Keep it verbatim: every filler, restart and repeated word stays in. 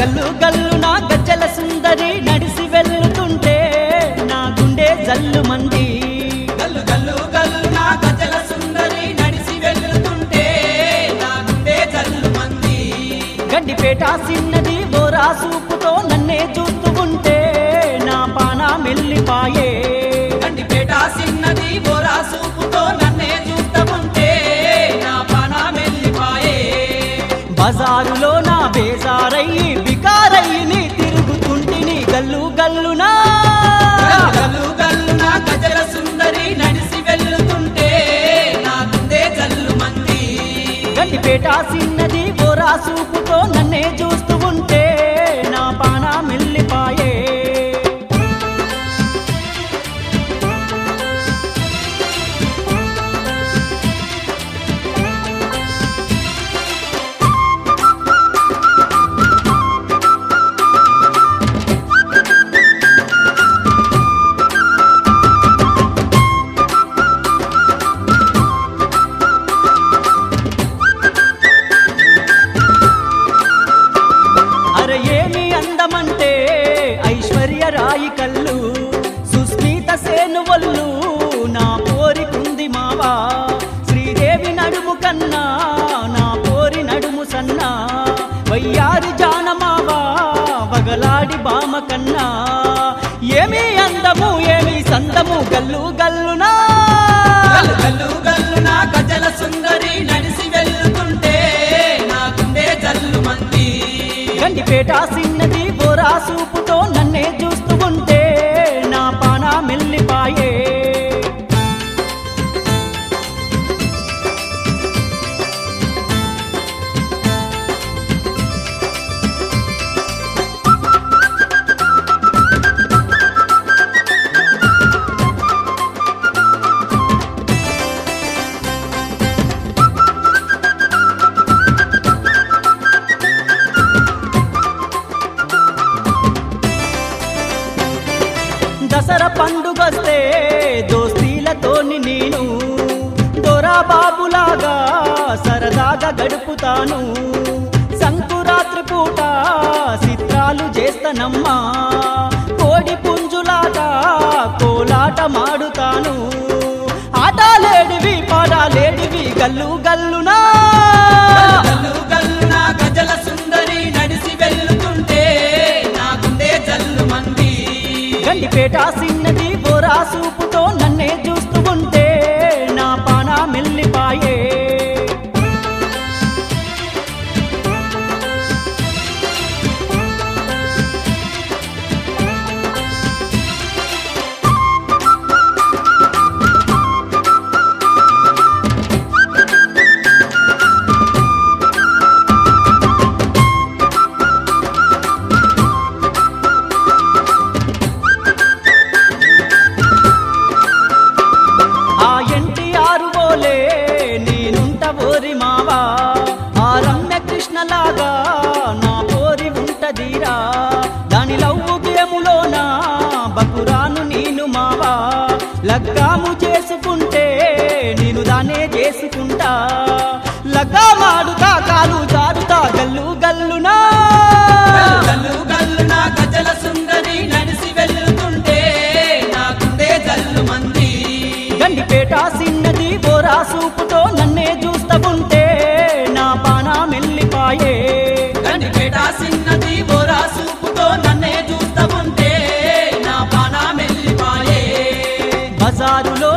గల్లు గల్లు నా గజ్జల సుందరి నడిసి వెళ్తుంటే నా గుండె జల్లు మంది గల్లు గల్లు గల్లు నా గజల సుందరి నడిసి వెళ్తుంటే నా గుండె జల్లు మంది గడ్డిపేట సిన్నది బోరా సూపుతో నన్నే చూస్తూ ఉంటే నా పాన మెల్లిపాయే గండిపేట సిన్నది బోరా సూపుతో నన్నే చూస్తా ఉంటే నా పాన మెల్లిపాయే బజారులో నా బేజారయ్యి బికారయ్యి నీ తిరుగుతుంటిని గల్లు గల్లునా గల్లు గల్లు నా గజల సుందరి నడిసి వెళ్తుంటే నా గుండె జల్లు మంది గడ్డిపేట సిన్నది బోరా సూపుతో నన్నే చూస్తూ ఉంటే నా పాన మెల్లిపాయే అరే ఏమి అందమంటే ఐశ్వర్య రాయి కళ్ళు సుస్మిత సేను వల్లు నా పోరికుంది మావా శ్రీదేవి నడుము కన్నా నా పోరి నడుము సన్నా వయ్యారి జానమావా వగలాడి బామ కన్నా ఏమి అందము ఏమి సందము గల్లు గల్లునా గల్లు గల్లు గల్లు నా గజల సుందరి నడిసి వెళ్తుంటే నా గుండె జల్లు మంది గండిపేట సిన్నది బోరా సూపుతో నన్నే చూస్తూ ఉంటే నా పాన మెల్లిపాయే దసరా పండుగొస్తే దోస్తీలతోని నేను దొరా బాబులాగా సరదాగా గడుపుతాను సంకురాత్రి పూట చిత్రాలు చేస్తానమ్మా కోడి పుంజులాగా కోలాట మాడుతాను ఆటలేడివి పాడాలేడివి గల్లు గల్లునా గల్లు గల్లు నా గజల సుందరి నడిసి వెళ్తుంటే నా గుండె జల్లు మంది గండిపేట సిన్నది బోరా సూపుతో నన్నే చూస్తూ ఉంటే నా పాన మెల్లిపాయే ఆ ఎన్టీఆర్ ఓలే నేనుంట ఓరి మావా ఆ రమ్య కృష్ణలాగా నా పోరి ఉంటదిరా దాని లవ్వు గేములోనా బకురాను నేను మావా లగ్గాము చేసుకుంటే నేను దానే చేసుకుంటా లగ్గామాడుతా కాలు జారుతా గల్లు గల్లునా గల్లు గల్లు నా గజల సుందరి నడిసి వెళ్తుంటే నా గుండె జల్లు మంది గండిపేట సిన్నది బోరా సూపుతో నన్నే చూస్తా ఉంటే నా పాన మెల్లిపాయే గండిపేట సిన్నది బోరా సూపుతో నన్నే చూస్తా ఉంటే నా పాన మెల్లిపాయే బజారులో